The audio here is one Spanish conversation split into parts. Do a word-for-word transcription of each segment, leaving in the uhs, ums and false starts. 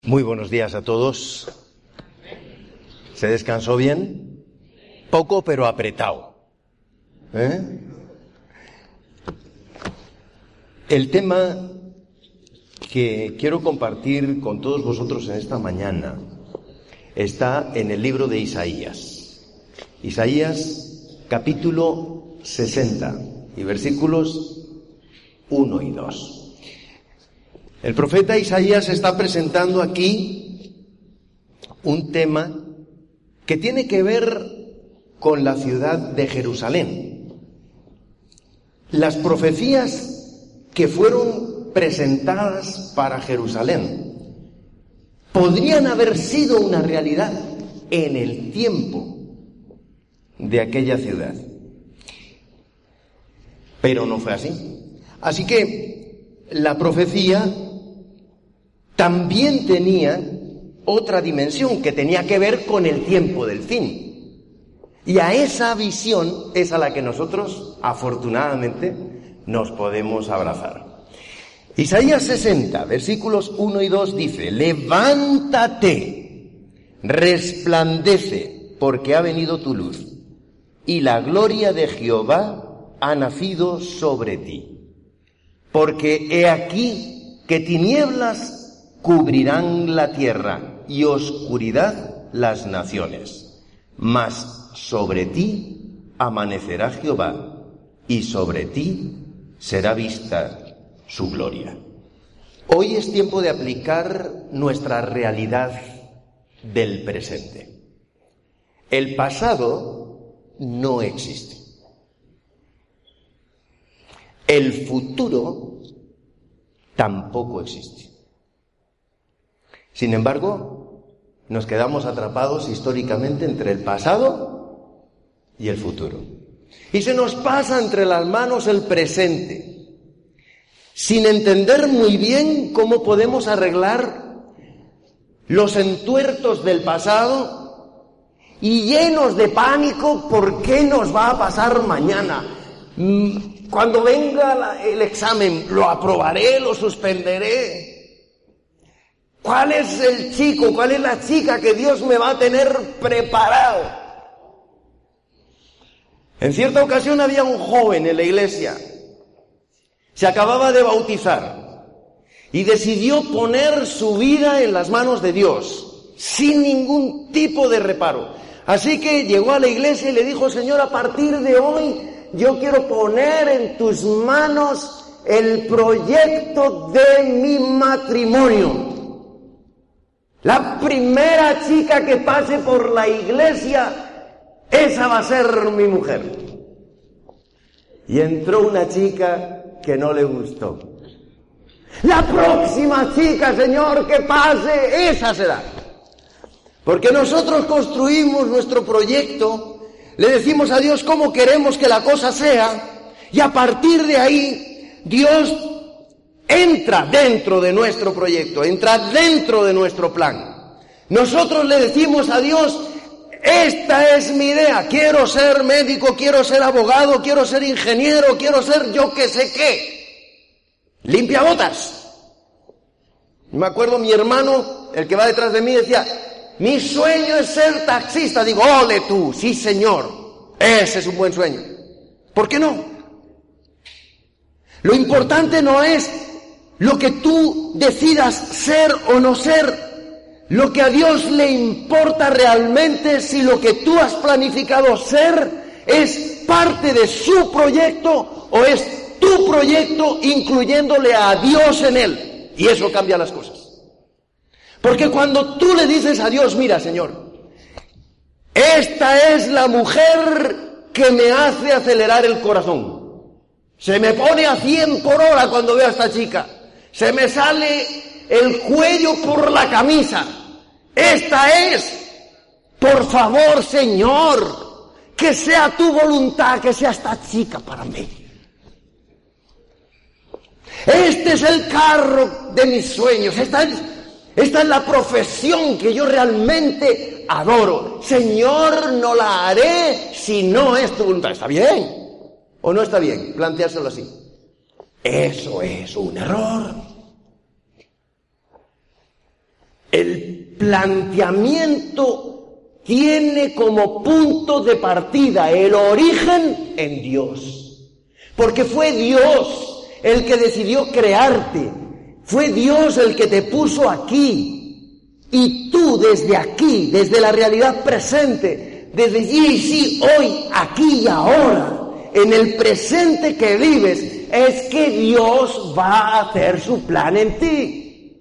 Muy buenos días a todos. ¿Se descansó bien? Poco, pero apretado. ¿Eh? El tema que quiero compartir con todos vosotros en esta mañana está en el libro de Isaías. Isaías, capítulo sesenta, y versículos uno y dos. El profeta Isaías está presentando aquí un tema que tiene que ver con la ciudad de Jerusalén. Las profecías que fueron presentadas para Jerusalén podrían haber sido una realidad en el tiempo de aquella ciudad, pero no fue así. Así que la profecía también tenía otra dimensión que tenía que ver con el tiempo del fin. Y a esa visión es a la que nosotros, afortunadamente, nos podemos abrazar. Isaías sesenta, versículos uno y dos dice: levántate, resplandece, porque ha venido tu luz, y la gloria de Jehová ha nacido sobre ti. Porque he aquí que tinieblas cubrirán la tierra y oscuridad las naciones, mas sobre ti amanecerá Jehová y sobre ti será vista su gloria. Hoy es tiempo de aplicar nuestra realidad del presente. El pasado no existe. El futuro tampoco existe. Sin embargo, nos quedamos atrapados históricamente entre el pasado y el futuro. Y se nos pasa entre las manos el presente, sin entender muy bien cómo podemos arreglar los entuertos del pasado y llenos de pánico por qué nos va a pasar mañana. Cuando venga el examen, ¿lo aprobaré, lo suspenderé? ¿Cuál es el chico, cuál es la chica que Dios me va a tener preparado? En cierta ocasión había un joven en la iglesia, se acababa de bautizar y decidió poner su vida en las manos de Dios, sin ningún tipo de reparo. Así que llegó a la iglesia y le dijo: Señor, a partir de hoy yo quiero poner en tus manos el proyecto de mi matrimonio. La primera chica que pase por la iglesia, esa va a ser mi mujer. Y entró una chica que no le gustó. La próxima chica, Señor, que pase, esa será. Porque nosotros construimos nuestro proyecto, le decimos a Dios cómo queremos que la cosa sea, y a partir de ahí, Dios entra dentro de nuestro proyecto, entra dentro de nuestro plan. Nosotros le decimos a Dios: esta es mi idea, quiero ser médico, quiero ser abogado, quiero ser ingeniero, quiero ser yo que sé qué. Limpiabotas. Me acuerdo mi hermano, el que va detrás de mí, decía: mi sueño es ser taxista. Digo: ole tú, sí señor, ese es un buen sueño. ¿Por qué no? Lo importante no es lo que tú decidas ser o no ser. Lo que a Dios le importa realmente es si lo que tú has planificado ser es parte de su proyecto o es tu proyecto incluyéndole a Dios en él. Y eso cambia las cosas. Porque cuando tú le dices a Dios: mira, Señor, esta es la mujer que me hace acelerar el corazón. Se me pone a cien por hora cuando veo a esta chica. Se me sale el cuello por la camisa. Esta es. Por favor, Señor, que sea tu voluntad, que sea esta chica para mí. Este es el carro de mis sueños. Esta es, esta es la profesión que yo realmente adoro. Señor, no la haré si no es tu voluntad. ¿Está bien o no está bien planteárselo así? Eso es un error. El planteamiento tiene como punto de partida el origen en Dios. Porque fue Dios el que decidió crearte. Fue Dios el que te puso aquí. Y tú desde aquí, desde la realidad presente, desde allí, sí, hoy, aquí y ahora, en el presente que vives, es que Dios va a hacer su plan en ti.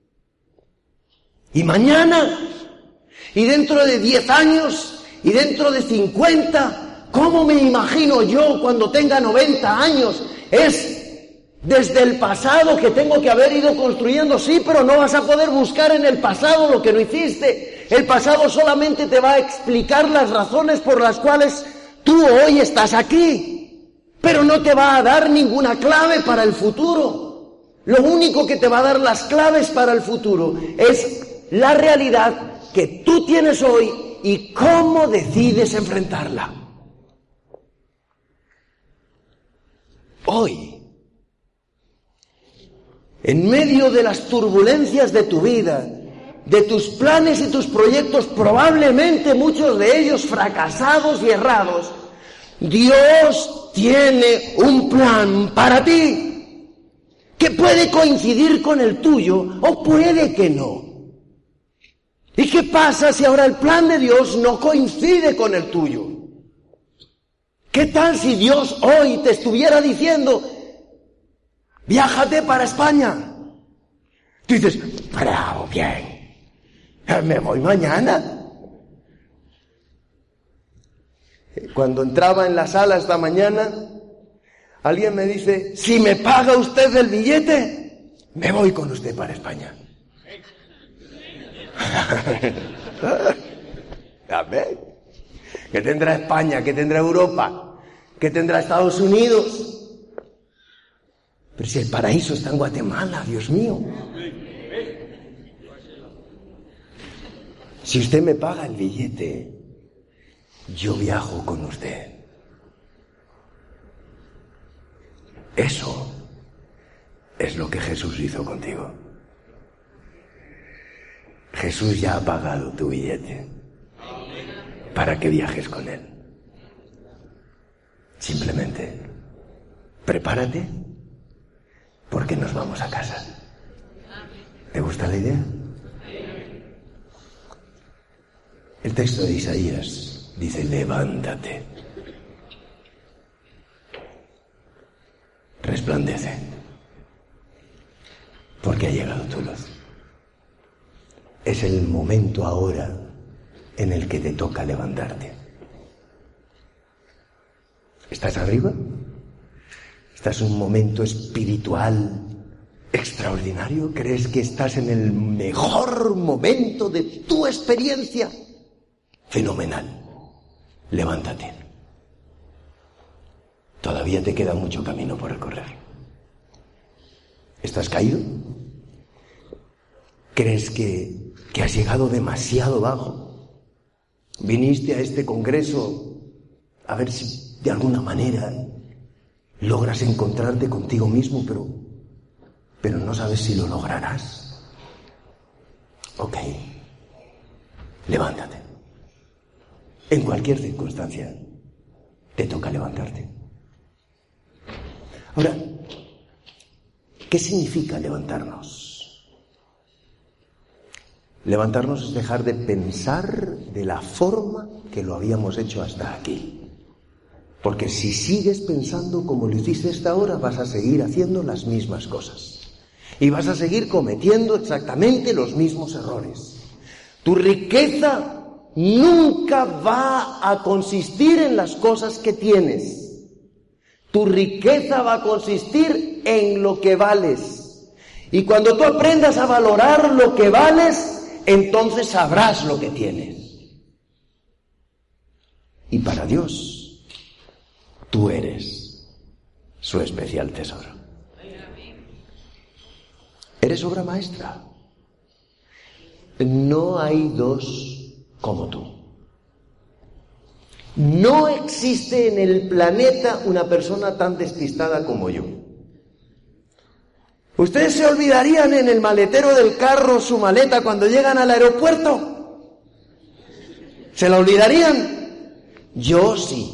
Y mañana, y dentro de diez años, y dentro de cincuenta, ¿cómo me imagino yo cuando tenga noventa años? Es desde el pasado que tengo que haber ido construyendo, sí, pero no vas a poder buscar en el pasado lo que no hiciste. El pasado solamente te va a explicar las razones por las cuales tú hoy estás aquí, pero no te va a dar ninguna clave para el futuro. Lo único que te va a dar las claves para el futuro es la realidad que tú tienes hoy y cómo decides enfrentarla. Hoy, en medio de las turbulencias de tu vida, de tus planes y tus proyectos, probablemente muchos de ellos fracasados y errados, Dios tiene un plan para ti, que puede coincidir con el tuyo o puede que no. ¿Y qué pasa si ahora el plan de Dios no coincide con el tuyo? ¿Qué tal si Dios hoy te estuviera diciendo, viájate para España? Tú dices, bravo, bien. Me voy mañana. Cuando entraba en la sala esta mañana, alguien me dice, si me paga usted el billete, me voy con usted para España. A ver, ¿qué tendrá España? ¿Qué tendrá Europa? ¿Qué tendrá Estados Unidos? Pero si el paraíso está en Guatemala, Dios mío. Si usted me paga el billete, yo viajo con usted. Eso es lo que Jesús hizo contigo. Jesús ya ha pagado tu billete para que viajes con Él. Simplemente, prepárate porque nos vamos a casa. ¿Te gusta la idea? El texto de Isaías dice, levántate, resplandece, porque ha llegado tu luz. Es el momento ahora en el que te toca levantarte. ¿Estás arriba? ¿Estás en un momento espiritual extraordinario? ¿Crees que estás en el mejor momento de tu experiencia? Fenomenal. Levántate. Todavía te queda mucho camino por recorrer. ¿Estás caído? ¿Crees que, que has llegado demasiado bajo? Viniste a este congreso a ver si de alguna manera logras encontrarte contigo mismo, pero, pero no sabes si lo lograrás. Ok. Levántate. En cualquier circunstancia, te toca levantarte. Ahora, ¿qué significa levantarnos? Levantarnos es dejar de pensar de la forma que lo habíamos hecho hasta aquí. Porque si sigues pensando como lo hiciste hasta ahora, vas a seguir haciendo las mismas cosas. Y vas a seguir cometiendo exactamente los mismos errores. Tu riqueza nunca va a consistir en las cosas que tienes. Tu riqueza va a consistir en lo que vales. Y cuando tú aprendas a valorar lo que vales, entonces sabrás lo que tienes. Y para Dios, tú eres su especial tesoro. Eres obra maestra. No hay dos como tú. No existe en el planeta una persona tan despistada como yo. ¿Ustedes se olvidarían en el maletero del carro su maleta cuando llegan al aeropuerto? ¿Se la olvidarían? Yo sí.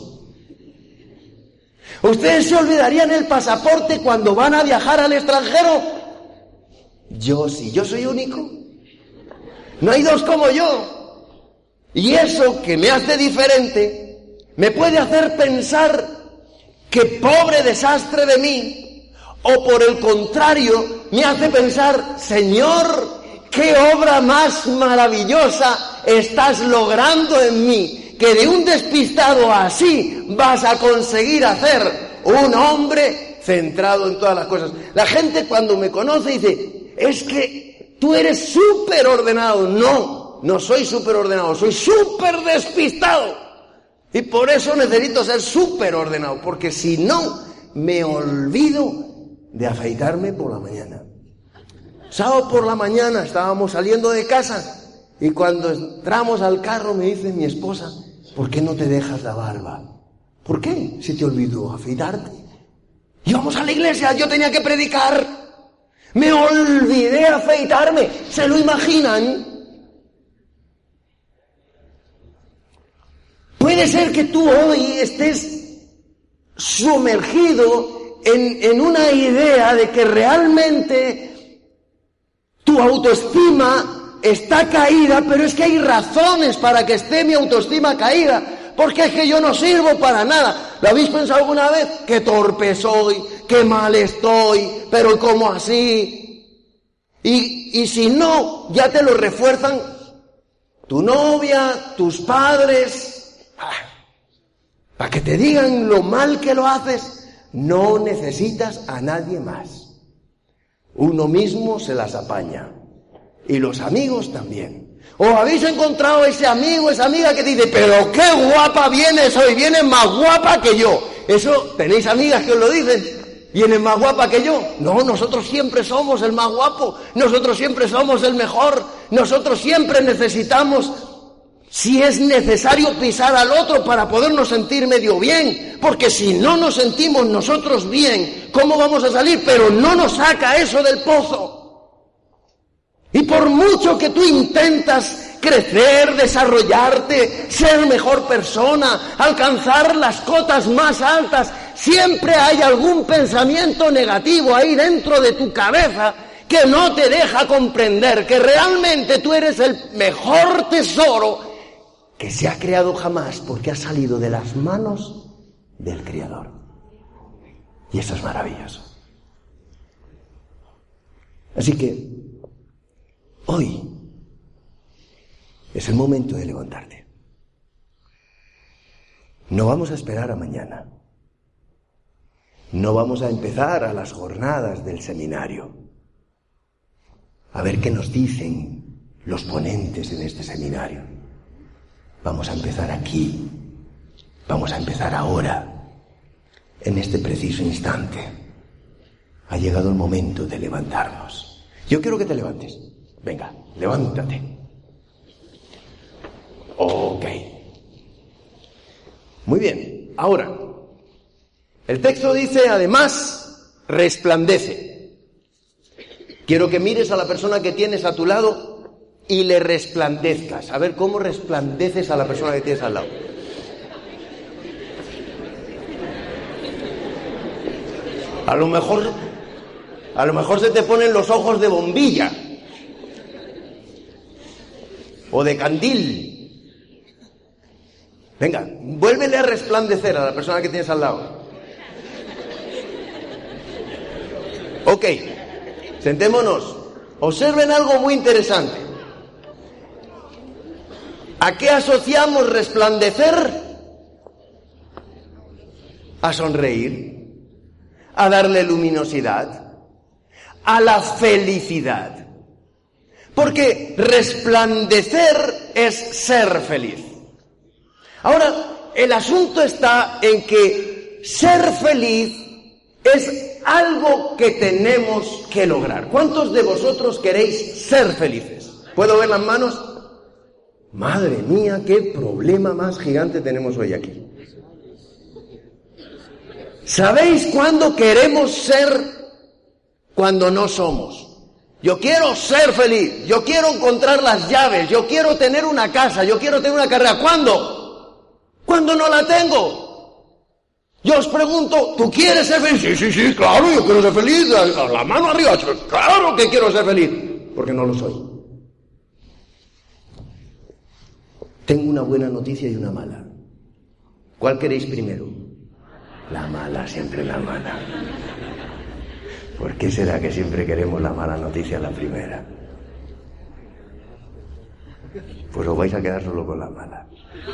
¿Ustedes se olvidarían el pasaporte cuando van a viajar al extranjero? Yo sí. ¿Yo soy único? No hay dos como yo. Y eso que me hace diferente me puede hacer pensar que pobre desastre de mí, o por el contrario, me hace pensar, Señor, qué obra más maravillosa estás logrando en mí, que de un despistado así vas a conseguir hacer un hombre centrado en todas las cosas. La gente cuando me conoce dice, es que tú eres súper ordenado. No, no soy súper ordenado, soy súper despistado. Y por eso necesito ser súper ordenado, porque si no, me olvido de afeitarme por la mañana. Sábado por la mañana estábamos saliendo de casa y cuando entramos al carro me dice mi esposa, ¿por qué no te dejas la barba? ¿Por qué? ¿Se te olvidó afeitarte? Íbamos a la iglesia, yo tenía que predicar. Me olvidé afeitarme. ¿Se lo imaginan? Puede ser que tú hoy estés sumergido en, en una idea de que realmente tu autoestima está caída, pero es que hay razones para que esté mi autoestima caída, porque es que yo no sirvo para nada. ¿Lo habéis pensado alguna vez? Qué torpe soy, qué mal estoy, pero ¿cómo así? Y, y si no, ya te lo refuerzan tu novia, tus padres, para que te digan lo mal que lo haces. No necesitas a nadie más. Uno mismo se las apaña. Y los amigos también. ¿O habéis encontrado ese amigo, esa amiga que dice, pero qué guapa vienes hoy, vienes más guapa que yo? Eso, ¿tenéis amigas que os lo dicen? ¿Vienes más guapa que yo? No, nosotros siempre somos el más guapo, nosotros siempre somos el mejor, nosotros siempre necesitamos, si es necesario, pisar al otro para podernos sentir medio bien, porque si no nos sentimos nosotros bien, ¿cómo vamos a salir? Pero no nos saca eso del pozo. Y por mucho que tú intentas crecer, desarrollarte, ser mejor persona, alcanzar las cotas más altas, siempre hay algún pensamiento negativo ahí dentro de tu cabeza que no te deja comprender que realmente tú eres el mejor tesoro que se ha creado jamás, porque ha salido de las manos del Creador. Y eso es maravilloso. Así que hoy es el momento de levantarte. No vamos a esperar a mañana. No vamos a empezar a las jornadas del seminario. A ver qué nos dicen los ponentes en este seminario. Vamos a empezar aquí. Vamos a empezar ahora. En este preciso instante. Ha llegado el momento de levantarnos. Yo quiero que te levantes. Venga, levántate. Ok. Muy bien. Ahora, el texto dice, además, resplandece. Quiero que mires a la persona que tienes a tu lado y le resplandezcas. A ver cómo resplandeces a la persona que tienes al lado. A lo mejor, a lo mejor se te ponen los ojos de bombilla. O de candil. Venga, vuélvele a resplandecer a la persona que tienes al lado. Ok, sentémonos. Observen algo muy interesante. ¿A qué asociamos resplandecer? A sonreír, a darle luminosidad, a la felicidad. Porque resplandecer es ser feliz. Ahora, el asunto está en que ser feliz es algo que tenemos que lograr. ¿Cuántos de vosotros queréis ser felices? ¿Puedo ver las manos? Madre mía, qué problema más gigante tenemos hoy aquí. ¿Sabéis cuándo queremos ser cuando no somos. Yo quiero ser feliz, yo quiero encontrar las llaves, yo quiero tener una casa, yo quiero tener una carrera. ¿Cuándo? Cuando no la tengo. Yo os pregunto, ¿tú quieres ser feliz? Sí, sí, sí, claro, yo quiero ser feliz. La, la mano arriba, claro que quiero ser feliz, porque no lo soy. Tengo una buena noticia y una mala. ¿Cuál queréis primero? La mala, siempre la mala. ¿Por qué será que siempre queremos la mala noticia la primera? Pues os vais a quedar solo con la mala.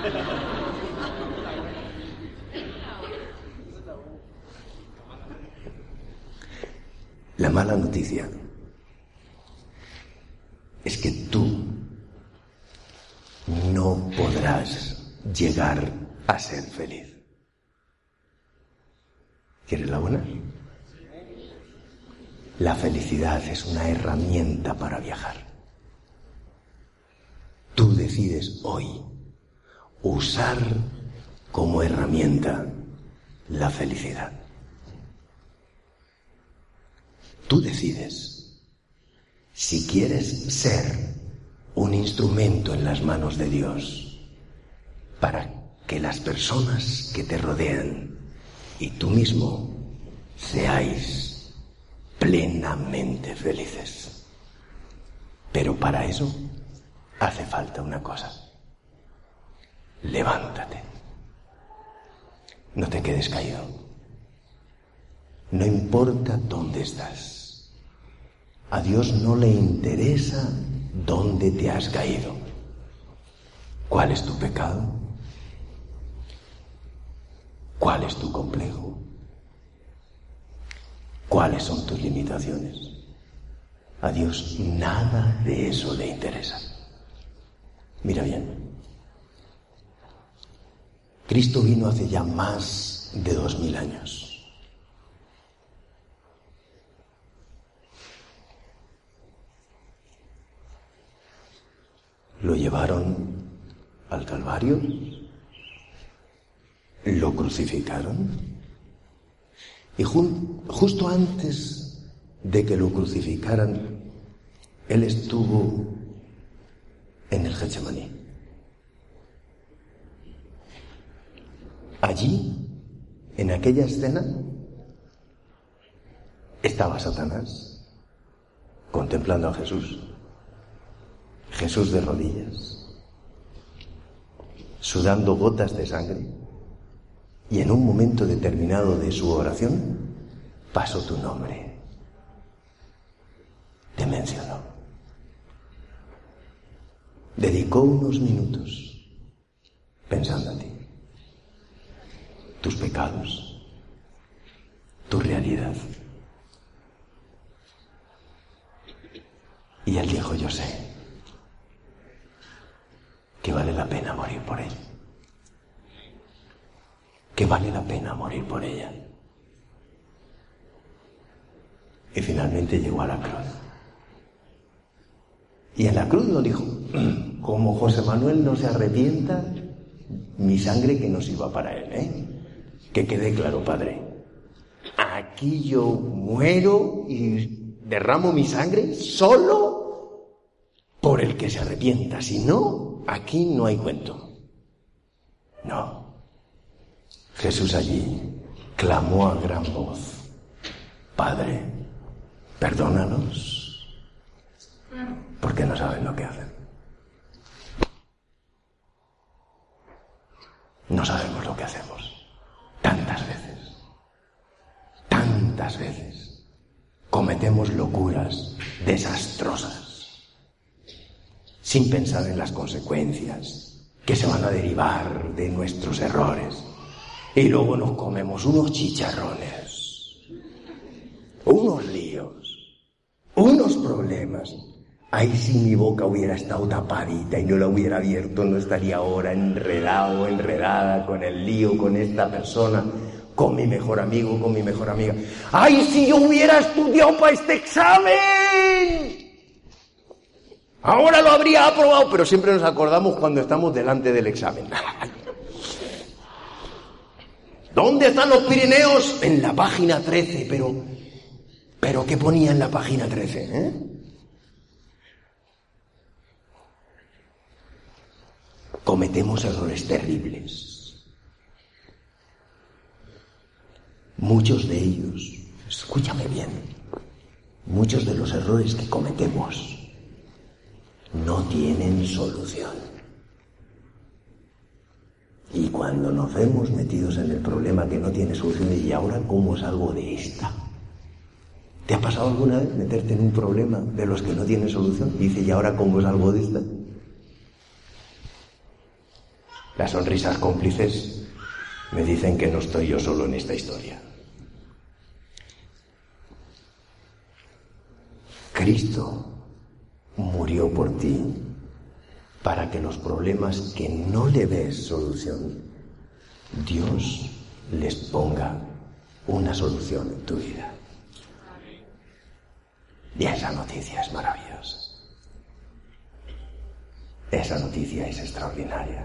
La mala noticia es que tú no podrás llegar a ser feliz. ¿Quieres la buena? La felicidad es una herramienta para viajar. Tú decides hoy usar como herramienta la felicidad. Tú decides si quieres ser un instrumento en las manos de Dios para que las personas que te rodean y tú mismo seáis plenamente felices. Pero para eso hace falta una cosa. Levántate. No te quedes caído. No importa dónde estás. A Dios no le interesa dónde te has caído. ¿Cuál es tu pecado? ¿Cuál es tu complejo? ¿Cuáles son tus limitaciones? A Dios nada de eso le interesa. Mira bien. Cristo vino hace ya más de dos mil años. Lo llevaron al Calvario, lo crucificaron y jun- justo antes de que lo crucificaran, él estuvo en el Getsemaní. Allí, en aquella escena, estaba Satanás contemplando a Jesús. Jesús de rodillas, sudando gotas de sangre, y en un momento determinado de su oración pasó tu nombre, te mencionó, dedicó unos minutos pensando en ti, tus pecados, tu realidad, y él dijo: yo sé que vale la pena morir por él, que vale la pena morir por ella. Y finalmente llegó a la cruz. Y en la cruz nos dijo: como José Manuel no se arrepienta, mi sangre que no sirva para él, ¿eh? Que quede claro, Padre. Aquí yo muero y derramo mi sangre solo por el que se arrepienta. Si no, aquí no hay cuento. No. Jesús allí clamó a gran voz: Padre, perdónalos, porque no saben lo que hacen. No sabemos lo que hacemos. Tantas veces, tantas veces cometemos locuras desastrosas sin pensar en las consecuencias que se van a derivar de nuestros errores. Y luego nos comemos unos chicharrones, unos líos, unos problemas. Ay, si mi boca hubiera estado tapadita y no la hubiera abierto, no estaría ahora enredado, enredada con el lío, con esta persona, con mi mejor amigo, con mi mejor amiga. Ay, si yo hubiera estudiado para este examen, ahora lo habría aprobado. Pero siempre nos acordamos cuando estamos delante del examen. ¿Dónde están los Pirineos? En la página trece, pero ¿Pero qué ponía en la página trece? ¿Eh? Cometemos errores terribles. Muchos de ellos, escúchame bien, muchos de los errores que cometemos no tienen solución. Y cuando nos vemos metidos en el problema que no tiene solución, ¿y ahora cómo salgo de esta? ¿Te ha pasado alguna vez meterte en un problema de los que no tiene solución? Y dice, ¿y ahora cómo salgo de esta? Las sonrisas cómplices me dicen que no estoy yo solo en esta historia. Cristo murió por ti para que los problemas que no le ves solución, Dios les ponga una solución en tu vida. Y esa noticia es maravillosa. Esa noticia es extraordinaria.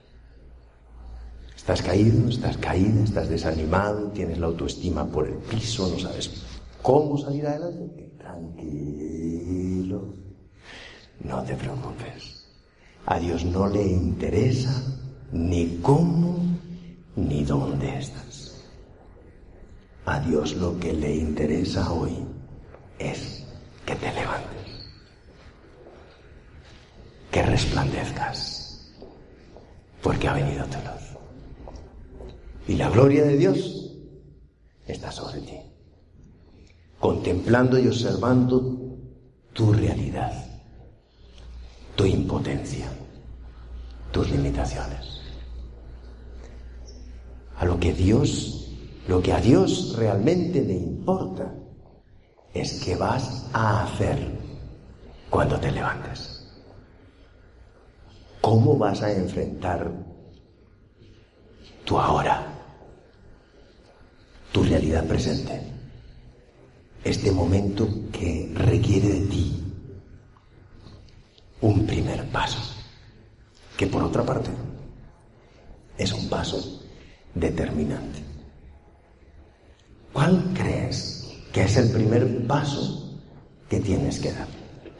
Estás caído, estás caída, estás desanimado, tienes la autoestima por el piso, no sabes cómo salir adelante. Tranquilo, no te preocupes. A Dios no le interesa ni cómo ni dónde estás. A Dios lo que le interesa hoy es que te levantes, que resplandezcas, porque ha venido tu luz. Y la gloria de Dios está sobre ti, contemplando y observando tu realidad, tu impotencia, tus limitaciones. A lo que Dios, lo que a Dios realmente le importa es qué vas a hacer cuando te levantes. ¿Cómo vas a enfrentar tu ahora, tu realidad presente, este momento que requiere de ti un primer paso, que por otra parte es un paso determinante? ¿Cuál crees que es el primer paso que tienes que dar?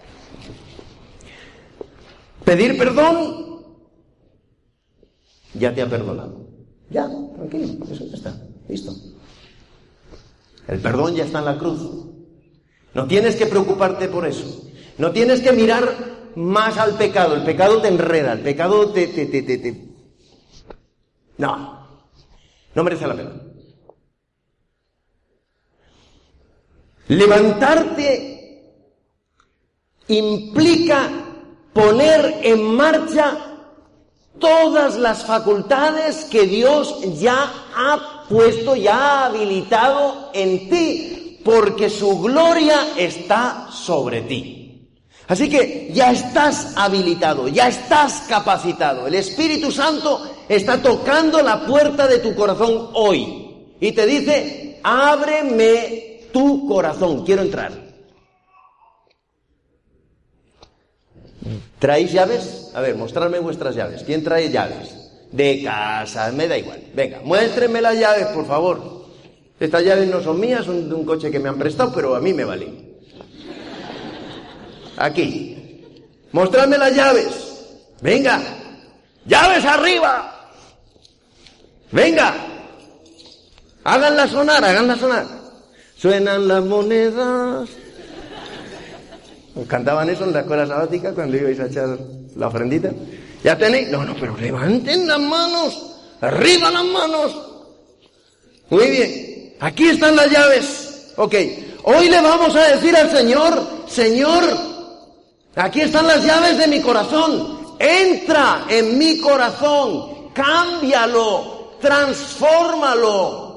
Pedir perdón. Ya te ha perdonado. Ya, tranquilo, eso ya está, listo. El perdón ya está en la cruz. No tienes que preocuparte por eso. No tienes que mirar más al pecado. El pecado te enreda, el pecado te... te, te, te, te... No, no merece la pena. Levantarte implica poner en marcha todas las facultades que Dios ya ha puesto, ya ha habilitado en ti, porque su gloria está sobre ti. Así que ya estás habilitado, ya estás capacitado. El Espíritu Santo está tocando la puerta de tu corazón hoy y te dice, ábreme tu corazón, quiero entrar. ¿Traéis llaves? A ver, mostradme vuestras llaves. ¿Quién trae llaves? De casa, me da igual. Venga, muéstrenme las llaves, por favor. Estas llaves no son mías, son de un coche que me han prestado, pero a mí me valen. Aquí. Mostradme las llaves. Venga. ¡Llaves arriba! Venga. Háganlas sonar, háganlas sonar. Suenan las monedas. ¿Os cantaban eso en la escuela sabática cuando ibais a echar la ofrendita? ¿Ya tenéis? No, no, pero levanten las manos. Arriba las manos. Muy bien. Aquí están las llaves. Ok. Hoy le vamos a decir al Señor, Señor, aquí están las llaves de mi corazón. Entra en mi corazón. Cámbialo. Transfórmalo.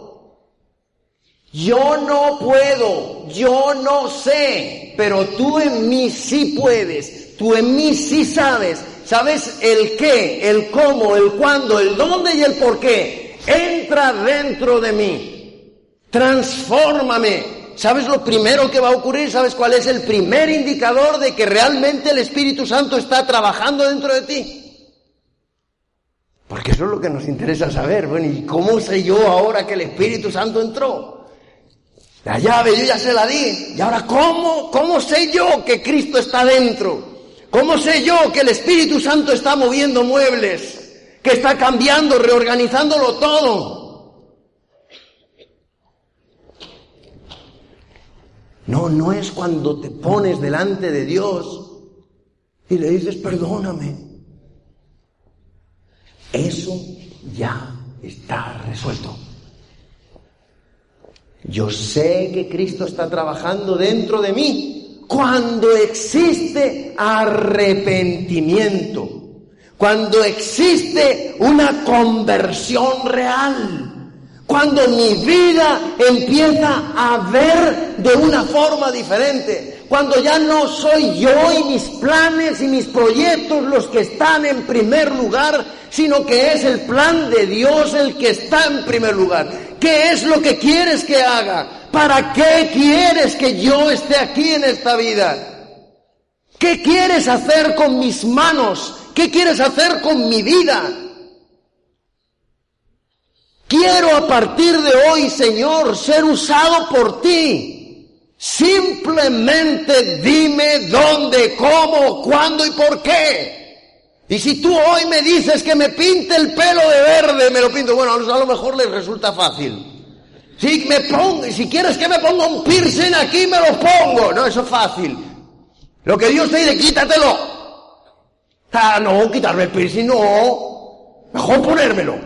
Yo no puedo, yo no sé, pero tú en mí sí puedes, tú en mí sí sabes, sabes el qué, el cómo, el cuándo, el dónde y el por qué. Entra dentro de mí, transfórmame. ¿Sabes lo primero que va a ocurrir? ¿Sabes cuál es el primer indicador de que realmente el Espíritu Santo está trabajando dentro de ti? Porque eso es lo que nos interesa saber. Bueno, ¿y cómo sé yo ahora que el Espíritu Santo entró? La llave yo ya se la di. Y ahora, ¿cómo? ¿Cómo sé yo que Cristo está dentro? ¿Cómo sé yo que el Espíritu Santo está moviendo muebles? Que está cambiando, reorganizándolo todo. No, no es cuando te pones delante de Dios y le dices, perdóname. Eso ya está resuelto. Yo sé que Cristo está trabajando dentro de mí cuando existe arrepentimiento, cuando existe una conversión real, cuando mi vida empieza a ver de una forma diferente, cuando ya no soy yo y mis planes y mis proyectos los que están en primer lugar, sino que es el plan de Dios el que está en primer lugar. ¿Qué es lo que quieres que haga? ¿Para qué quieres que yo esté aquí en esta vida? ¿Qué quieres hacer con mis manos? ¿Qué quieres hacer con mi vida? Quiero a partir de hoy, Señor, ser usado por ti. Simplemente dime dónde, cómo, cuándo y por qué. Y si tú hoy me dices que me pinte el pelo de verde, me lo pinto. Bueno, a lo mejor les resulta fácil. Si me pongo, si quieres que me ponga un piercing aquí, me lo pongo. No, eso es fácil. Lo que Dios te dice, quítatelo. Ah, no, quitarme el piercing, no. Mejor ponérmelo.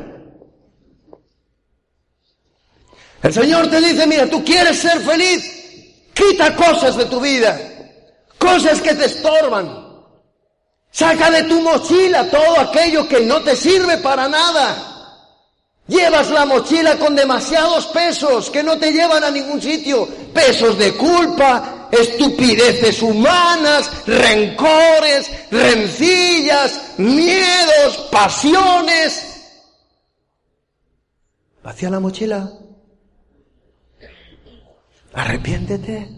El Señor te dice, mira, tú quieres ser feliz, quita cosas de tu vida, cosas que te estorban. Saca de tu mochila todo aquello que no te sirve para nada. Llevas la mochila con demasiados pesos que no te llevan a ningún sitio. Pesos de culpa, estupideces humanas, rencores, rencillas, miedos, pasiones. Vacía la mochila. Arrepiéntete.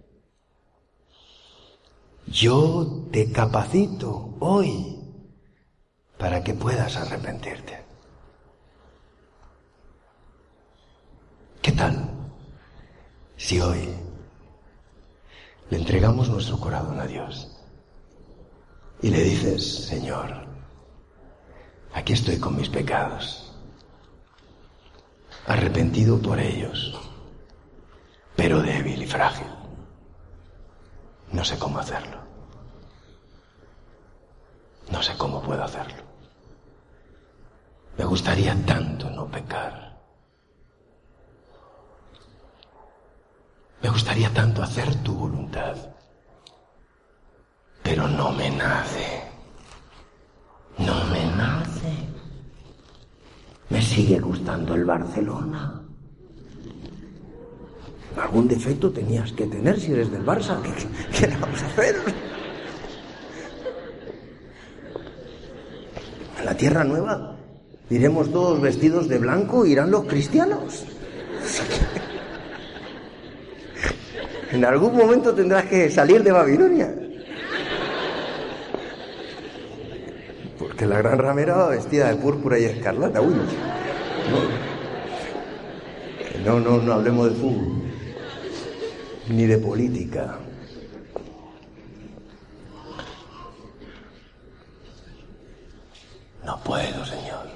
Yo te capacito hoy para que puedas arrepentirte. ¿Qué tal si hoy le entregamos nuestro corazón a Dios y le dices, Señor, aquí estoy con mis pecados, arrepentido por ellos, pero débil y frágil? No sé cómo hacerlo. No sé cómo puedo hacerlo. Me gustaría tanto no pecar. Me gustaría tanto hacer tu voluntad. Pero no me nace. No me nace. Me sigue gustando el Barcelona. Algún defecto tenías que tener si eres del Barça. ¿Qué, qué le vamos a hacer? En la Tierra Nueva iremos todos vestidos de blanco, irán los cristianos. En algún momento tendrás que salir de Babilonia. Porque la gran ramera va vestida de púrpura y escarlata. Uy, no, no, no, no hablemos de fútbol. Ni de política. No puedo, Señor.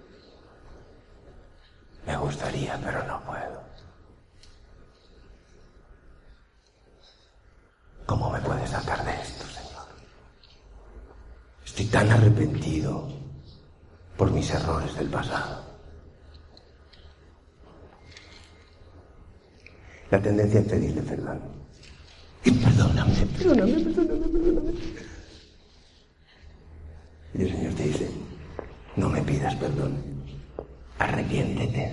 Me gustaría, pero no puedo. ¿Cómo me puedes sacar de esto, Señor? Estoy tan arrepentido por mis errores del pasado. La tendencia es pedirle perdón. Y perdóname, perdóname, perdóname, perdóname. Y el Señor te dice, no me pidas perdón, arrepiéntete.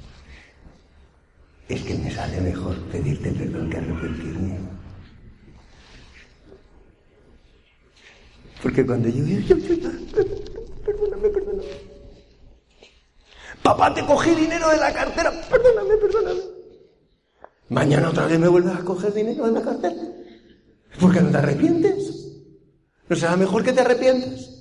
Es que me sale mejor pedirte perdón que arrepentirme. Porque cuando yo, yo, yo, yo, yo perdóname, perdóname. Papá, te cogí dinero de la cartera, perdóname, perdóname. Mañana otra vez me vuelves a coger dinero de la cartera. ¿Por qué no te arrepientes? ¿No será mejor que te arrepientas?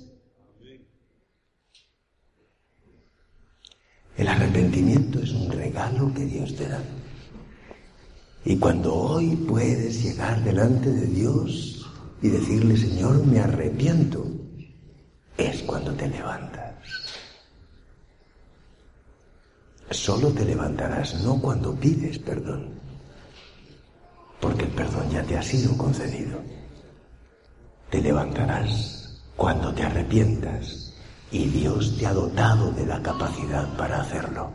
El arrepentimiento es un regalo que Dios te da. Y cuando hoy puedes llegar delante de Dios y decirle, Señor, me arrepiento, es cuando te levantas. Solo te levantarás, no cuando pides perdón, porque el perdón ya te ha sido concedido. Te levantarás cuando te arrepientas y Dios te ha dotado de la capacidad para hacerlo.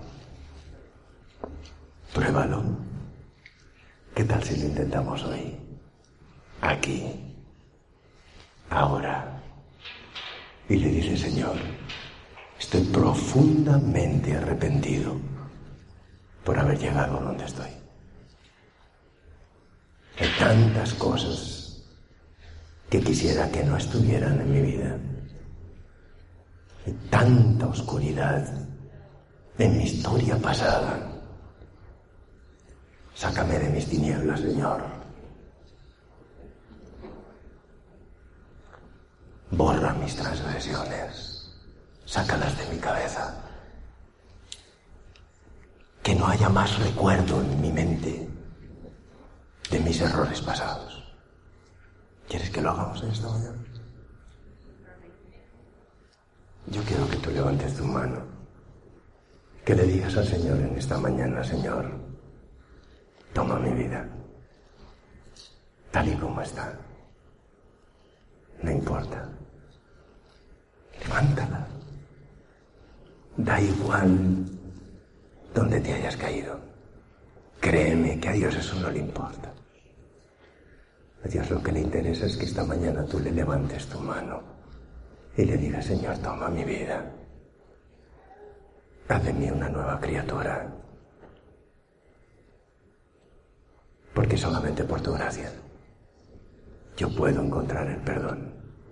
Pruébalo. ¿Qué tal si lo intentamos hoy? Aquí. Ahora. Y le dice, Señor, estoy profundamente arrepentido por haber llegado a donde estoy. Hay tantas cosas que quisiera que no estuvieran en mi vida. Hay tanta oscuridad en mi historia pasada. Sácame de mis tinieblas, Señor. Borra mis transgresiones. Sácalas de mi cabeza. Que no haya más recuerdo en mi mente de mis errores pasados. ¿Quieres que lo hagamos en esta mañana? Yo quiero que tú levantes tu mano. Que le digas al Señor en esta mañana, Señor, toma mi vida, tal y como está. No importa. Levántala. Da igual donde te hayas caído. Créeme que a Dios eso no le importa. A Dios lo que le interesa es que esta mañana tú le levantes tu mano y le digas, Señor, toma mi vida. Haz de mí una nueva criatura. Porque solamente por tu gracia yo puedo encontrar el perdón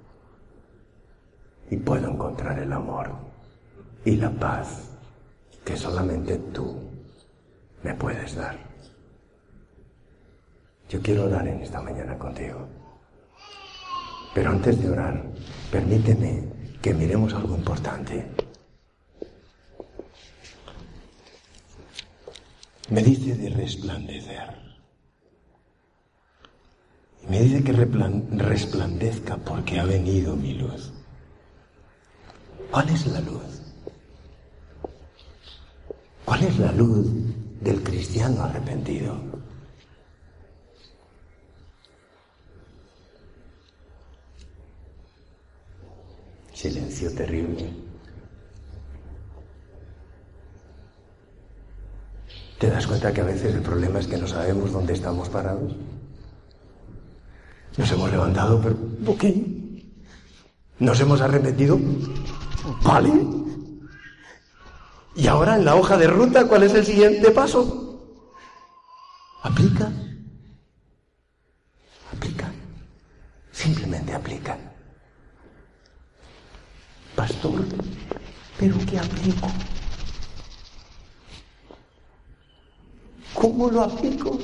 y puedo encontrar el amor y la paz que solamente tú me puedes dar. Yo quiero orar en esta mañana contigo, pero antes de orar, permíteme que miremos algo importante. Me dice de resplandecer. Y me dice que resplandezca porque ha venido mi luz. ¿Cuál es la luz? ¿Cuál es la luz del cristiano arrepentido? Silencio terrible. ¿Te das cuenta que a veces el problema es que no sabemos dónde estamos parados? Nos hemos levantado, pero ok. Nos hemos arrepentido, vale. Y ahora en la hoja de ruta, ¿cuál es el siguiente paso? Aplica. Aplica. Simplemente aplica. Pastor, ¿pero qué aplico? ¿Cómo lo aplico?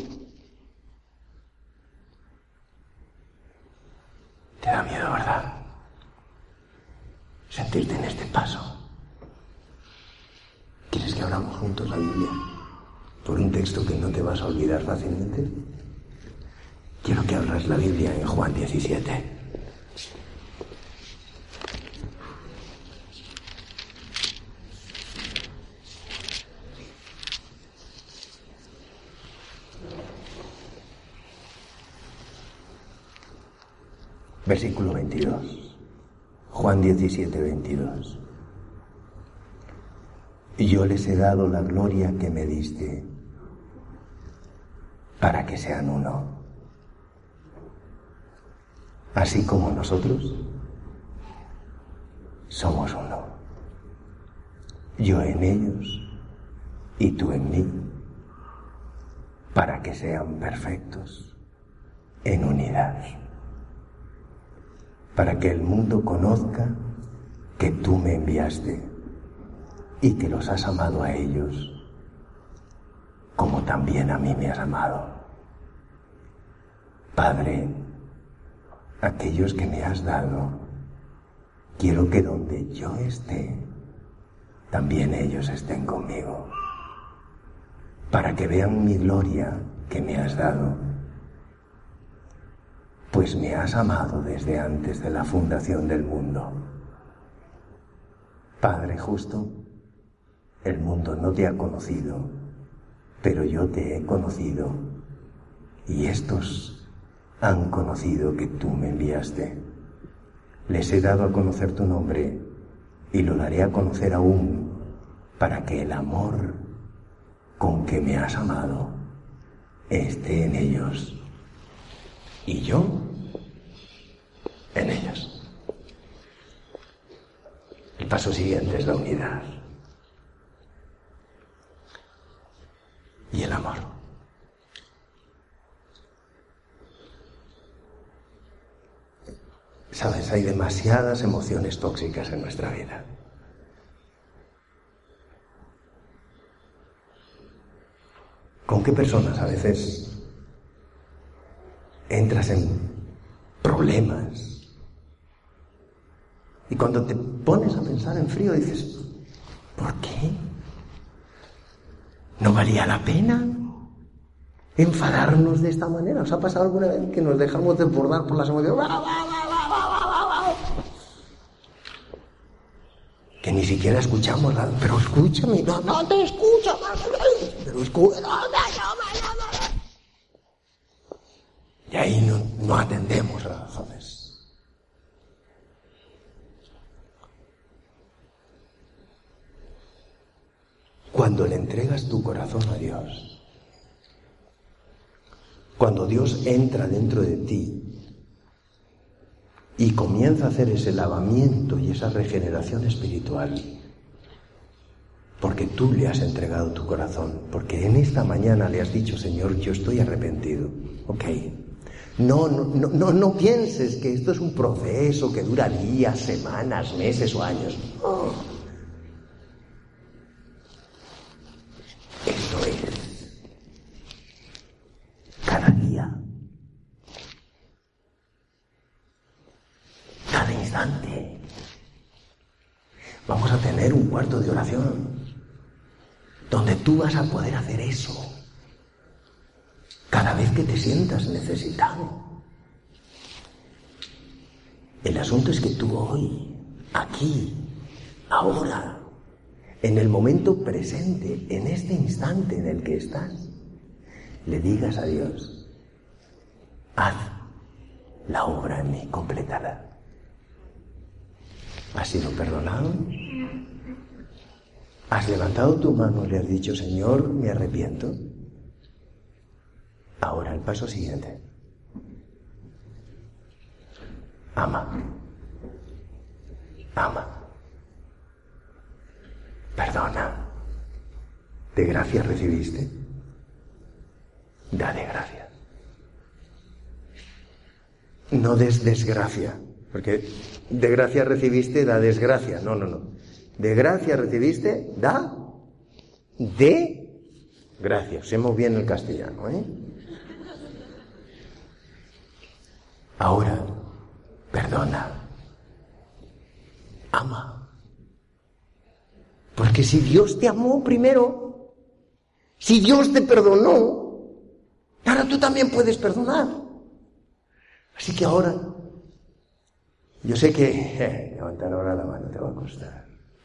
Te da miedo, ¿verdad? Sentirte en este paso. ¿Quieres que abramos juntos la Biblia? Por un texto que no te vas a olvidar fácilmente. Quiero que abras la Biblia en Juan diecisiete. Versículo veintidós. Juan diecisiete, veintidós. Y yo les he dado la gloria que me diste, para que sean uno, así como nosotros somos uno. Yo en ellos y tú en mí, para que sean perfectos en unidad. Para que el mundo conozca que tú me enviaste y que los has amado a ellos, como también a mí me has amado. Padre, aquellos que me has dado, quiero que donde yo esté, también ellos estén conmigo, para que vean mi gloria que me has dado, pues me has amado desde antes de la fundación del mundo. Padre justo, el mundo no te ha conocido, pero yo te he conocido, y estos han conocido que tú me enviaste. Les he dado a conocer tu nombre, y lo daré a conocer aún, para que el amor con que me has amado esté en ellos, y yo en ellos. El paso siguiente es la unidad y el amor. Sabes, hay demasiadas emociones tóxicas en nuestra vida. ¿Con qué personas a veces entras en problemas? Y cuando te pones a pensar en frío dices, ¿por qué? ¿No valía la pena enfadarnos de esta manera? ¿Os ha pasado alguna vez que nos dejamos desbordar por las emociones? Que ni siquiera escuchamos nada. Pero escúchame, no, no te escucho. Pero escúchame. Y ahí no, no atendemos las razones. Cuando le entregas tu corazón a Dios, cuando Dios entra dentro de ti y comienza a hacer ese lavamiento y esa regeneración espiritual, porque tú le has entregado tu corazón, porque en esta mañana le has dicho, Señor, yo estoy arrepentido. Ok. No, no, no, no, no pienses que esto es un proceso que dura días, semanas, meses o años. No. Esto es cada día, cada instante. Vamos a tener un cuarto de oración donde tú vas a poder hacer eso cada vez que te sientas necesitado. El asunto es que tú hoy, aquí, ahora, en el momento presente, en este instante en el que estás, le digas a Dios, haz la obra en mí, complétala. ¿Has sido perdonado? ¿Has levantado tu mano y le has dicho, Señor, me arrepiento? Ahora el paso siguiente. Ama. Ama. Perdona. ¿De gracia recibiste? Da de gracia. No des desgracia, porque de gracia recibiste, da desgracia. No, no, no. De gracia recibiste, da de gracia. Hacemos bien el castellano, ¿eh? Ahora, perdona. Ama. Porque si Dios te amó primero, si Dios te perdonó, ahora tú también puedes perdonar. Así que ahora, yo sé que eh, levantar ahora la mano te va a costar.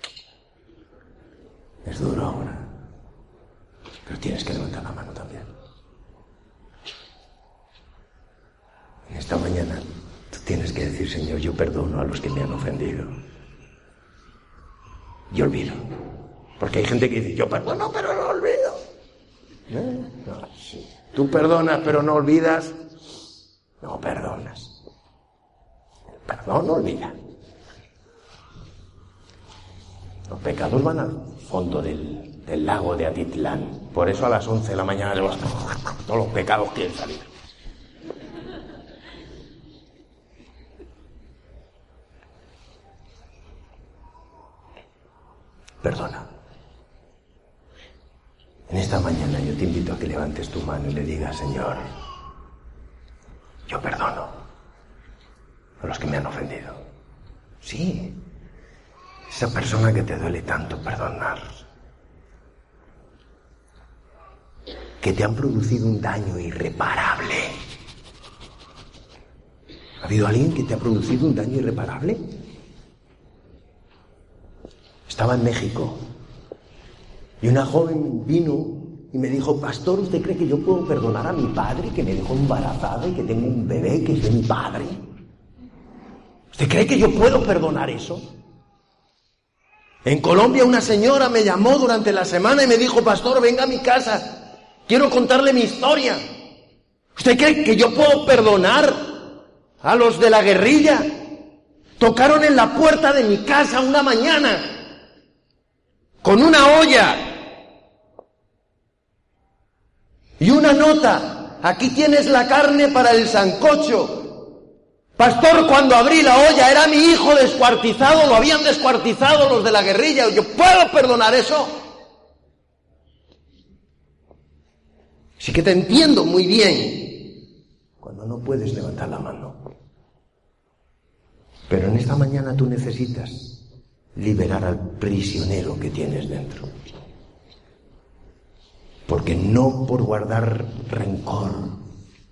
Es duro ahora. Pero tienes que levantar la mano también. En esta mañana tú tienes que decir, Señor, yo perdono a los que me han ofendido. Yo olvido. Porque hay gente que dice, yo perdono, pero no olvido. ¿Eh? No, sí. Tú perdonas, pero no olvidas. No perdonas. El perdón no olvida. Los pecados van al fondo del, del lago de Atitlán. Por eso a las once de la mañana todos los pecados quieren salir. Perdona. En esta mañana yo te invito a que levantes tu mano y le digas, Señor, yo perdono a los que me han ofendido. Sí, esa persona que te duele tanto perdonar, que te han producido un daño irreparable. ¿Ha habido alguien que te ha producido un daño irreparable? Estaba en México y una joven vino y me dijo: pastor, ¿usted cree que yo puedo perdonar a mi padre que me dejó embarazada y que tengo un bebé que es de mi padre? ¿Usted cree que yo puedo perdonar eso? En Colombia una señora me llamó durante la semana y me dijo: pastor, venga a mi casa, quiero contarle mi historia. ¿Usted cree que yo puedo perdonar a los de la guerrilla? Tocaron en la puerta de mi casa una mañana con una olla y una nota: aquí tienes la carne para el sancocho. Pastor, cuando abrí la olla era mi hijo descuartizado, lo habían descuartizado los de la guerrilla. ¿Yo puedo perdonar eso? Sí que te entiendo muy bien cuando no puedes levantar la mano. Pero en esta mañana tú necesitas liberar al prisionero que tienes dentro. Porque no por guardar rencor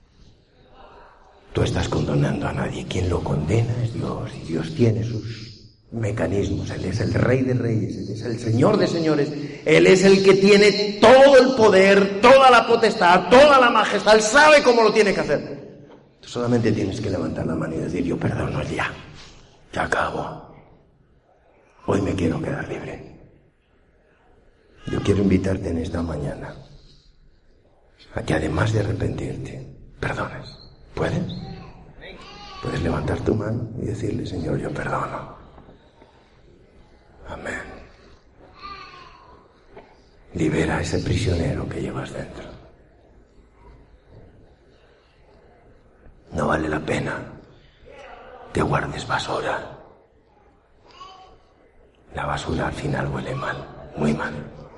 tú estás condenando a nadie. Quien lo condena es Dios, y Dios tiene sus mecanismos. Él es el Rey de Reyes, Él es el Señor de Señores, Él es el que tiene todo el poder, toda la potestad, toda la majestad. Él sabe cómo lo tiene que hacer. Tú solamente tienes que levantar la mano y decir: yo perdono ya, ya acabo, hoy me quiero quedar libre. Yo quiero invitarte en esta mañana a que, además de arrepentirte, perdones. ¿Puedes? Puedes levantar tu mano y decirle: Señor, yo perdono. Amén. Libera a ese prisionero que llevas dentro. No vale la pena que guardes basura. La basura al final huele mal, muy mal.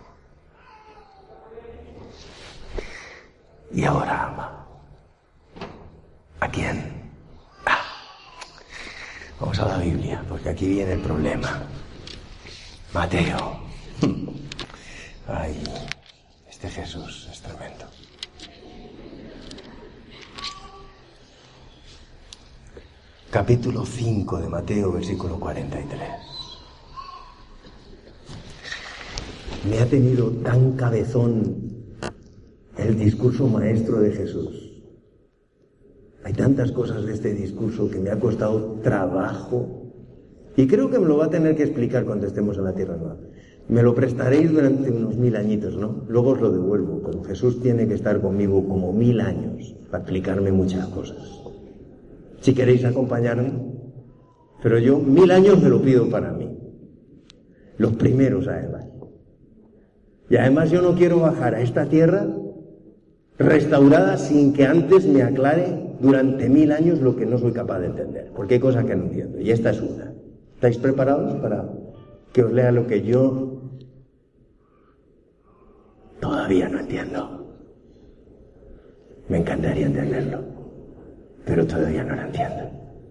Y ahora ama. ¿A quién? Ah, vamos a la Biblia, porque aquí viene el problema. Mateo. Ay, este Jesús es tremendo. Capítulo cinco de Mateo, versículo cuarenta y tres. Me ha tenido tan cabezón el discurso maestro de Jesús. Hay tantas cosas de este discurso que me ha costado trabajo, y creo que me lo va a tener que explicar cuando estemos en la Tierra Nueva. Me lo prestaréis durante unos mil añitos, ¿no? Luego os lo devuelvo, pero Jesús tiene que estar conmigo como mil años para explicarme muchas cosas. Si queréis acompañarme, pero yo mil años me lo pido para mí. Los primeros, además. Y además yo no quiero bajar a esta tierra restaurada sin que antes me aclare durante mil años lo que no soy capaz de entender, porque hay cosas que no entiendo, y esta es una. ¿Estáis preparados para que os lea lo que yo todavía no entiendo? Me encantaría entenderlo, pero todavía no lo entiendo.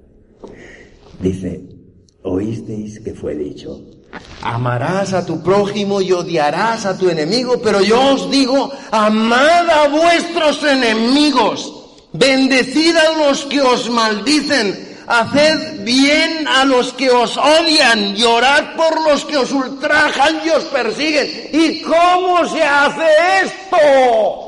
Dice: oísteis que fue dicho: amarás a tu prójimo y odiarás a tu enemigo, pero yo os digo: amad a vuestros enemigos, bendecid a los que os maldicen, haced bien a los que os odian, y orad por los que os ultrajan y os persiguen. ¿Y cómo se hace esto?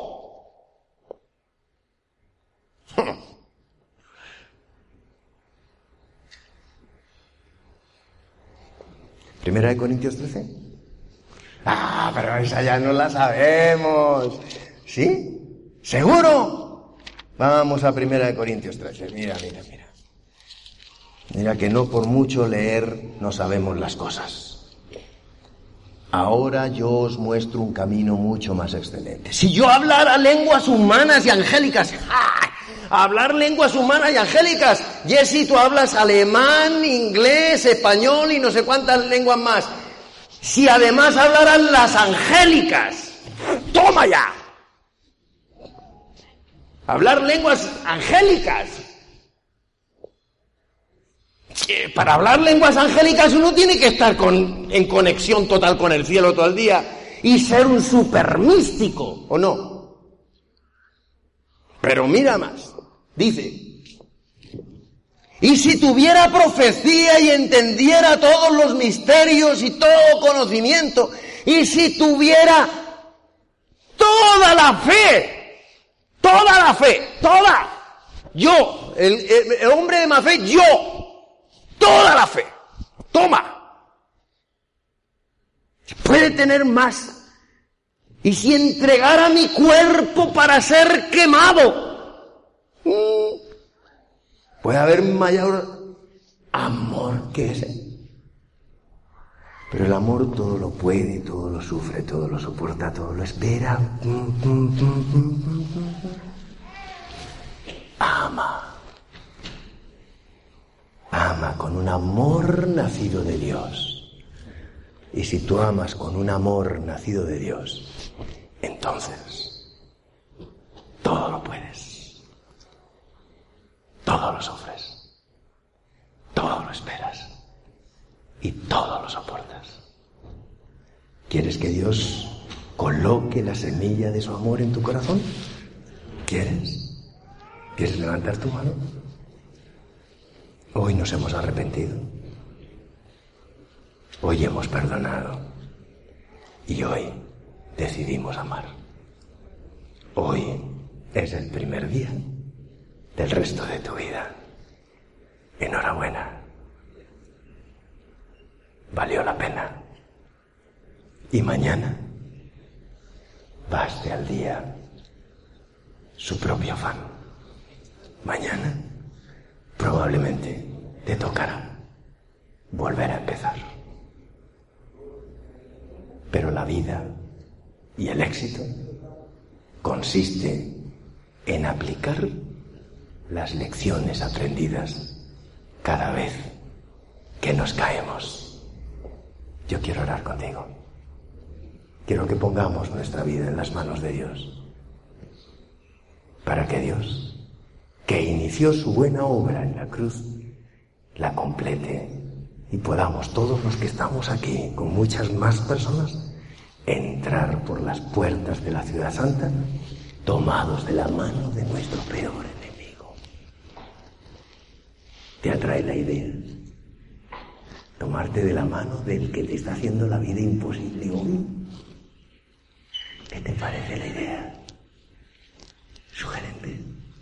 Primera de Corintios trece. Ah, pero esa ya no la sabemos. ¿Sí? ¿Seguro? Vamos a Primera de Corintios trece. Mira, mira, mira. Mira que no por mucho leer no sabemos las cosas. Ahora yo os muestro un camino mucho más excelente. Si yo hablara lenguas humanas y angélicas, ¡ja! Hablar lenguas humanas y angélicas. Jessy, tú hablas alemán, inglés, español y no sé cuántas lenguas más. Si además hablaran las angélicas, ¡toma ya! Hablar lenguas angélicas. Para hablar lenguas angélicas uno tiene que estar con, en conexión total con el cielo todo el día y ser un super místico, ¿o no? Pero mira más, dice, y si tuviera profecía y entendiera todos los misterios y todo conocimiento, y si tuviera toda la fe, toda la fe, toda, yo, el, el, el hombre de más fe, yo, toda la fe, toma, puede tener más, y si entregara mi cuerpo para ser quemado, mmm, puede haber mayor amor que ese. Pero el amor todo lo puede, todo lo sufre, todo lo soporta, todo lo espera. Ama. Ama con un amor nacido de Dios. Y si tú amas con un amor nacido de Dios, entonces todo lo puedes. Todo lo sufres, todo lo esperas y todo lo soportas. ¿Quieres que Dios coloque la semilla de su amor en tu corazón? ¿Quieres? ¿Quieres levantar tu mano? Hoy nos hemos arrepentido. Hoy hemos perdonado. Y hoy decidimos amar. Hoy es el primer día del resto de tu vida. Enhorabuena. Valió la pena. Y mañana baste al día su propio afán. Mañana probablemente te tocará volver a empezar. Pero la vida y el éxito consiste en aplicar las lecciones aprendidas cada vez que nos caemos. Yo quiero orar contigo. Quiero que pongamos nuestra vida en las manos de Dios, para que Dios, que inició su buena obra en la cruz, la complete y podamos todos los que estamos aquí, con muchas más personas, entrar por las puertas de la ciudad santa, tomados de la mano de nuestro peor enemigo. ¿Te atrae la idea? Tomarte de la mano del que te está haciendo la vida imposible hoy. ¿Qué te parece la idea? Sugerente.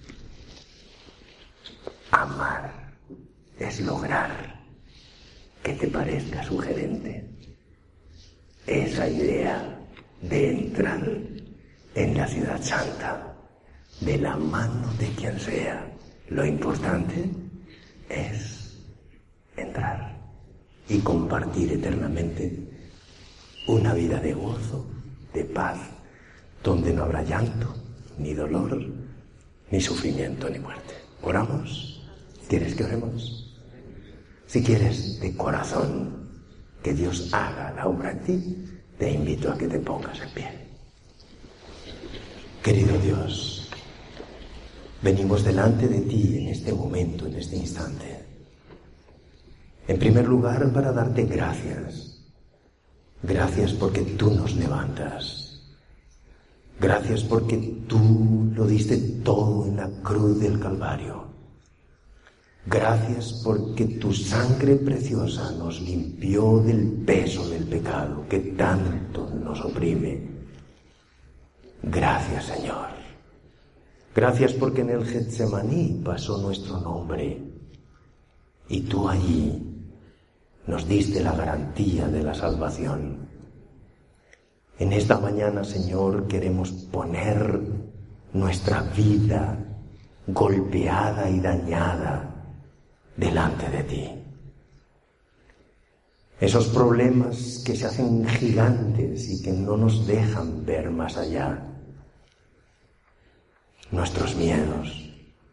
Amar es lograr que te parezca sugerente esa idea de entrar en la ciudad santa de la mano de quien sea. Lo importante es entrar y compartir eternamente una vida de gozo, de paz, donde no habrá llanto, ni dolor, ni sufrimiento, ni muerte. ¿Oramos? ¿Quieres que oremos? Si quieres de corazón que Dios haga la obra en ti, te invito a que te pongas en pie. Querido Dios, venimos delante de ti en este momento, en este instante. En primer lugar, para darte gracias. Gracias porque tú nos levantas. Gracias porque tú lo diste todo en la cruz del Calvario. Gracias porque tu sangre preciosa nos limpió del peso del pecado que tanto nos oprime. Gracias, Señor. Gracias porque en el Getsemaní pasó nuestro nombre y tú allí nos diste la garantía de la salvación. En esta mañana, Señor, queremos poner nuestra vida golpeada y dañada delante de ti. Esos problemas que se hacen gigantes y que no nos dejan ver más allá. Nuestros miedos.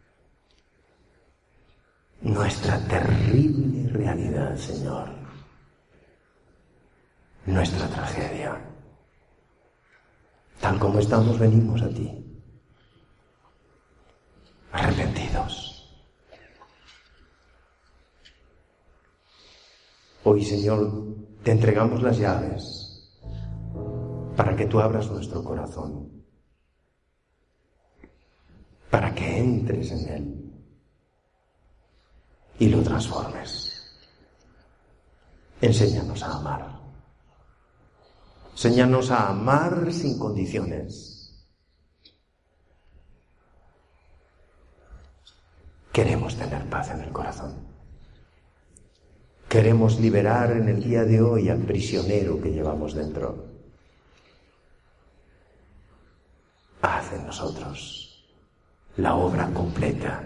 Nuestra terrible realidad, Señor. Nuestra tragedia. Tal como estamos, venimos a ti. Arrepentidos. Hoy, Señor, te entregamos las llaves para que tú abras nuestro corazón, para que entres en él y lo transformes. Enséñanos a amar. Enséñanos a amar sin condiciones. Queremos tener paz en el corazón. Queremos liberar en el día de hoy al prisionero que llevamos dentro. Haz en nosotros la obra completa.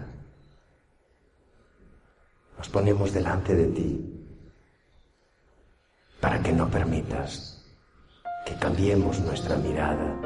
Nos ponemos delante de ti para que no permitas que cambiemos nuestra mirada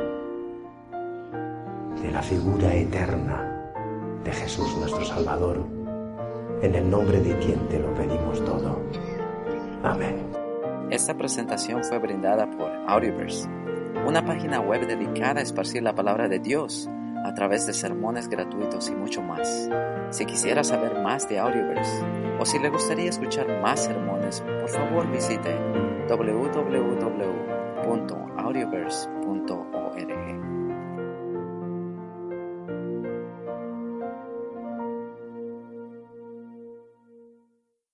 de la figura eterna de Jesús nuestro Salvador. En el nombre de quien te lo pedimos todo. Amén. Esta presentación fue brindada por Audioverse, una página web dedicada a esparcir la palabra de Dios a través de sermones gratuitos y mucho más. Si quisiera saber más de Audioverse o si le gustaría escuchar más sermones, por favor visite doble u doble u doble u punto audioverse punto org.